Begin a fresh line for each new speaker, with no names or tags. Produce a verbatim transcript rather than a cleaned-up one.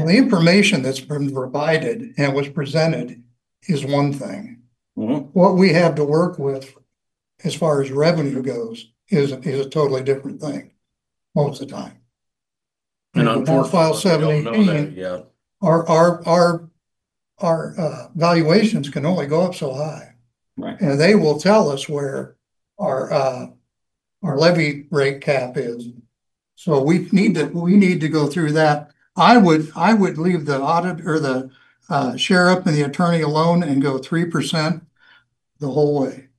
Well, the information that's been provided and was presented is one thing.
Mhm.
What we have to work with as far as revenue goes is, is a totally different thing most of the time.
And
And without file
unfortunately, we
seven
don't know that
eighteen,
yet.
our, our, our, our, uh, valuations can only go up so high.
Right.
And they will tell us where our, uh, our levy rate cap is. So we need to, we need to go through that. I would, I would leave the audit or the, uh, sheriff and the attorney alone and go three percent the whole way.